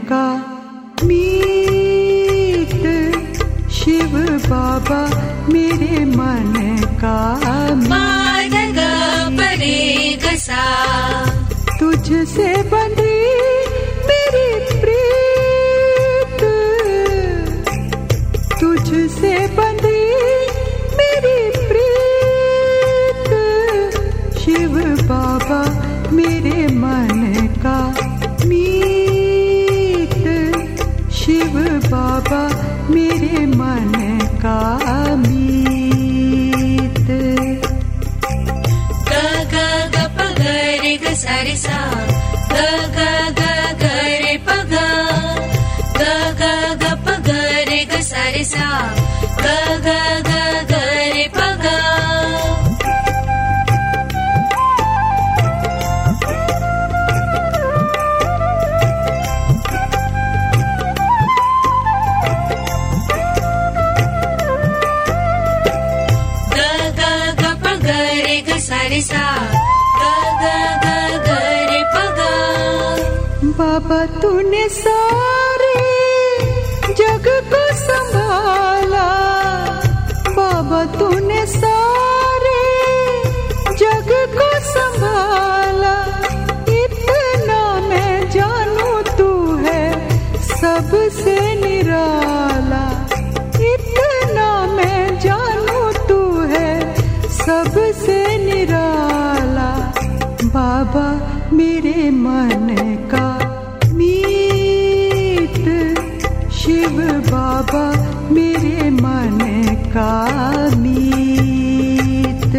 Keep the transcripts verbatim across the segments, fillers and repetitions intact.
का मीत, शिव बाबा मेरे मन का मीत। परे गसा तुझसे बंधी मेरी प्रीत, तुझसे बंधी मेरी प्रीत, शिव बाबा मेरे मन का मीत, शिव बाबा मेरे मन का मीत। ग ग ग प ग रे ग सा रे सा, ग ग ग ग रे प ग, ग ग ग प ग रे ग सा रे सा, ग ग ग ग रे प ग। बाबा तूने सारे जग को संभाला, बाबा तूने सारे जग को संभाला, इतना मैं जानू तू है सबसे निराला, इतना मैं जानू तू है सबसे निराला, बाबा मेरे मन का मीत, शिव बाबा मेरे मन का मीत।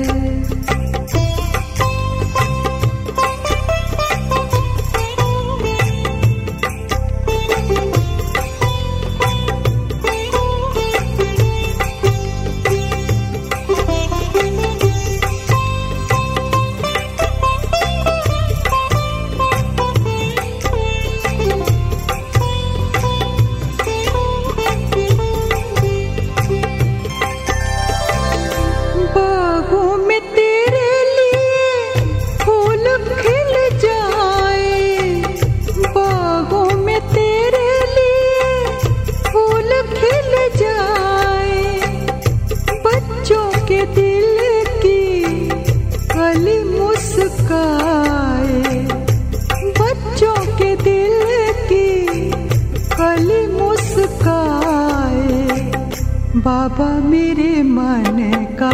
बच्चों के दिल की कली मुस्काए, बाबा मेरे मन का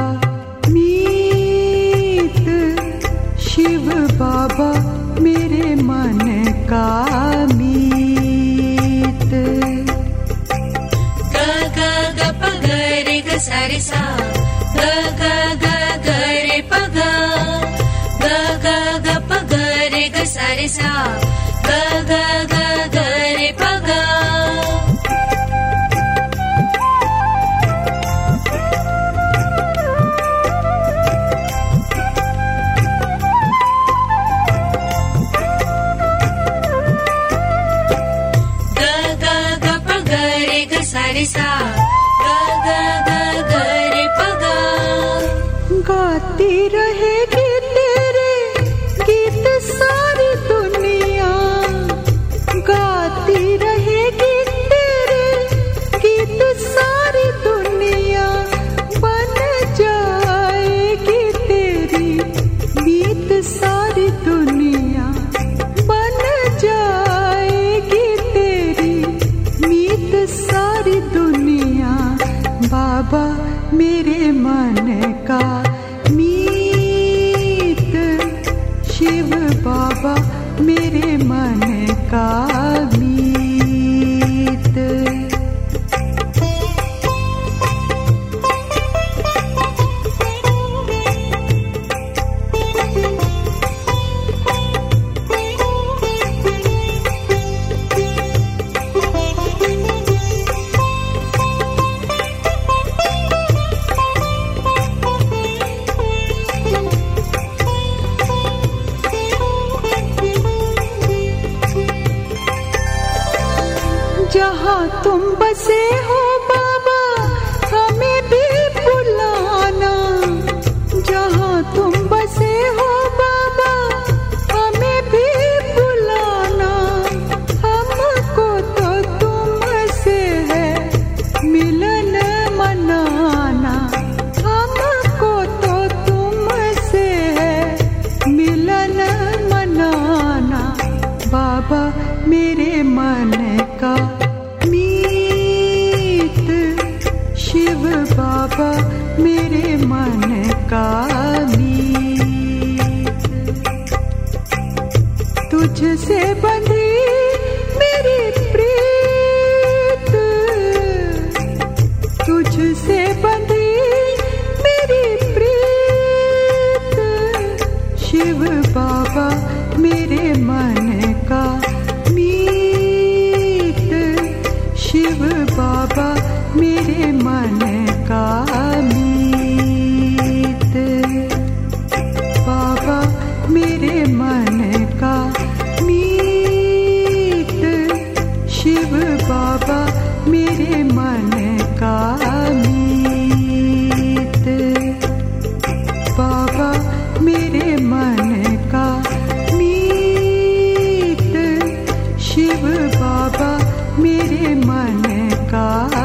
मीत, शिव बाबा मेरे मन का मीत। ग ग ग प ग रे ग सा रे सा, ग ग ग ग रे प ग, ग ग ग प ग रे ग सा रे सा, ग ग ग ग रे प ग। गाती रहेगी तेरे गीत सारी दुनिया, गाती रहेगी तेरे गीत सारी दुनिया, बन जाएगी तेरी मीत सारी दुनिया, बन जाएगी तेरी मीत सारी दुनिया, बाबा मेरे मन का मीत, शिव बाबा मेरे मन का मीत। जहाँ तुम बसे हो बाबा हमें भी बुलाना, जहाँ तुम बसे हो बाबा हमें भी बुलाना, हम मन का मीत, शिव बाबा मेरे मन का मीत। तुझसे बंधी मेरी प्रीत, तुझसे बंधी मेरी प्रीत, शिव बाबा मेरे मन का मीत, शिव बाबा मेरे मन का मीत। बाबा मेरे मन का मीत, शिव बाबा मेरे मन का मीत। बाबा मेरे मन का मीत, शिव बाबा मेरे मन का